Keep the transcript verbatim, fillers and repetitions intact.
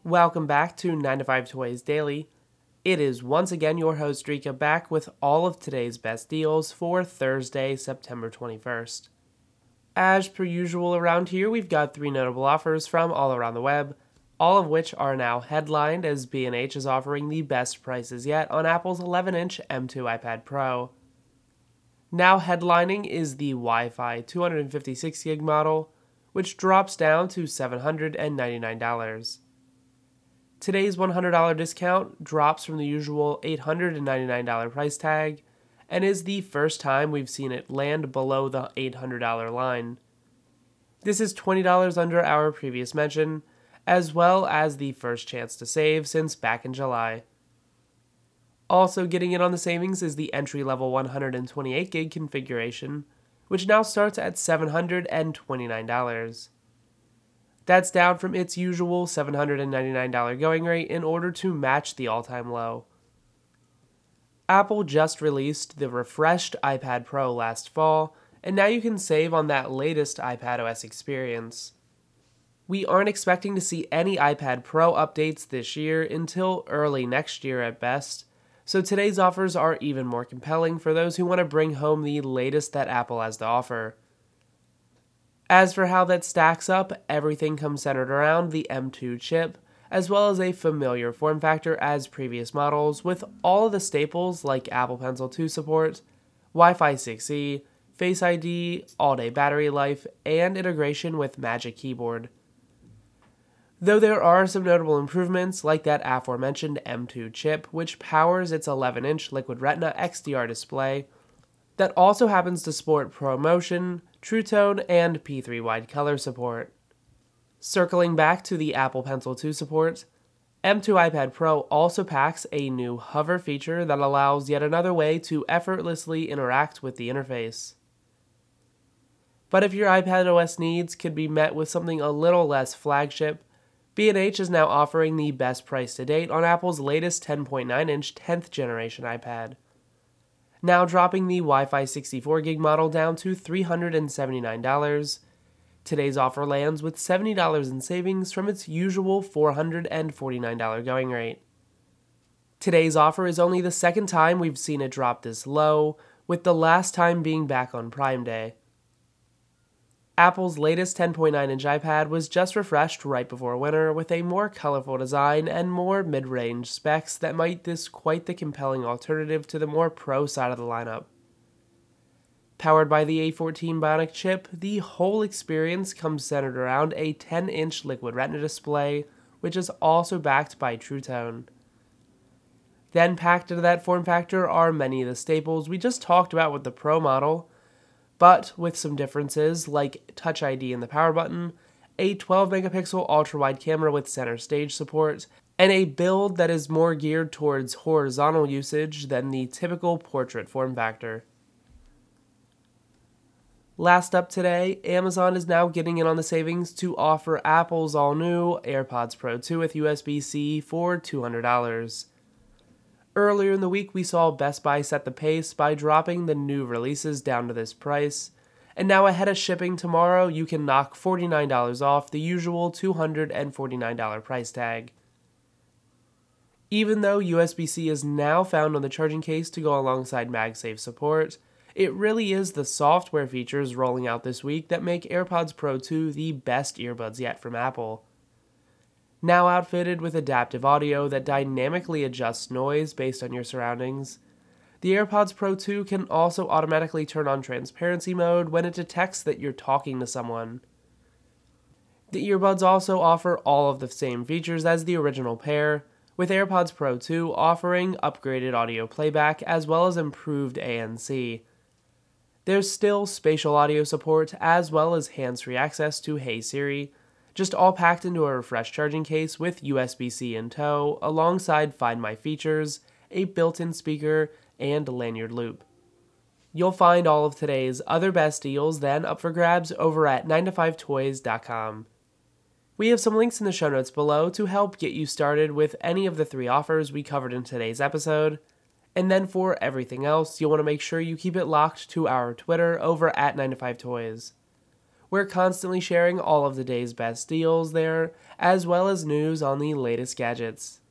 Welcome back to nine to five Toys Daily. It is once again your host Rika back with all of today's best deals for Thursday, September twenty-first. As per usual around here, we've got three notable offers from all around the web, all of which are now headlined as B and H is offering the best prices yet on Apple's eleven inch M two iPad Pro. Now headlining is the Wi-Fi two fifty-six gig model, which drops down to seven hundred ninety-nine dollars. Today's one hundred dollars discount drops from the usual eight hundred ninety-nine dollars price tag, and is the first time we've seen it land below the eight hundred dollars line. This is twenty dollars under our previous mention, as well as the first chance to save since back in July. Also getting in on the savings is the entry-level one hundred twenty-eight gig configuration, which now starts at seven hundred twenty-nine dollars. That's down from its usual seven hundred ninety-nine dollars going rate in order to match the all-time low. Apple just released the refreshed iPad Pro last fall, and now you can save on that latest iPadOS experience. We aren't expecting to see any iPad Pro updates this year until early next year at best, so today's offers are even more compelling for those who want to bring home the latest that Apple has to offer. As for how that stacks up, everything comes centered around the M two chip, as well as a familiar form factor as previous models, with all of the staples like Apple Pencil two support, Wi-Fi six E, Face I D, all-day battery life, and integration with Magic Keyboard. Though there are some notable improvements like that aforementioned M two chip, which powers its eleven inch Liquid Retina X D R display, that also happens to support ProMotion, True Tone, and P three wide color support. Circling back to the Apple Pencil two support, M two iPad Pro also packs a new hover feature that allows yet another way to effortlessly interact with the interface. But if your iPadOS needs could be met with something a little less flagship, B and H is now offering the best price to date on Apple's latest ten point nine inch tenth generation iPad. Now dropping the Wi-Fi sixty-four gig model down to three hundred seventy-nine dollars. Today's offer lands with seventy dollars in savings from its usual four hundred forty-nine dollars going rate. Today's offer is only the second time we've seen it drop this low, with the last time being back on Prime Day. Apple's latest ten point nine inch iPad was just refreshed right before winter with a more colorful design and more mid-range specs that make this quite the compelling alternative to the more pro side of the lineup. Powered by the A fourteen Bionic chip, the whole experience comes centered around a ten inch Liquid Retina display, which is also backed by True Tone. Then packed into that form factor are many of the staples we just talked about with the Pro model, but with some differences like Touch I D in the power button, a twelve megapixel ultra-wide camera with center stage support, and a build that is more geared towards horizontal usage than the typical portrait form factor. Last up today, Amazon is now getting in on the savings to offer Apple's all-new AirPods Pro two with U S B C for two hundred dollars. Earlier in the week, we saw Best Buy set the pace by dropping the new releases down to this price, and now ahead of shipping tomorrow, you can knock forty-nine dollars off the usual two hundred forty-nine dollars price tag. Even though U S B C is now found on the charging case to go alongside MagSafe support, it really is the software features rolling out this week that make AirPods Pro two the best earbuds yet from Apple. Now outfitted with adaptive audio that dynamically adjusts noise based on your surroundings, the AirPods Pro two can also automatically turn on transparency mode when it detects that you're talking to someone. The earbuds also offer all of the same features as the original pair, with AirPods Pro two offering upgraded audio playback as well as improved A N C. There's still spatial audio support as well as hands-free access to Hey Siri, just all packed into a refreshed charging case with U S B C in tow, alongside Find My features, a built-in speaker, and lanyard loop. You'll find all of today's other best deals then up for grabs over at nine to five toys dot com. We have some links in the show notes below to help get you started with any of the three offers we covered in today's episode. And then for everything else, you'll want to make sure you keep it locked to our Twitter over at nine to five toys. We're constantly sharing all of the day's best deals there, as well as news on the latest gadgets.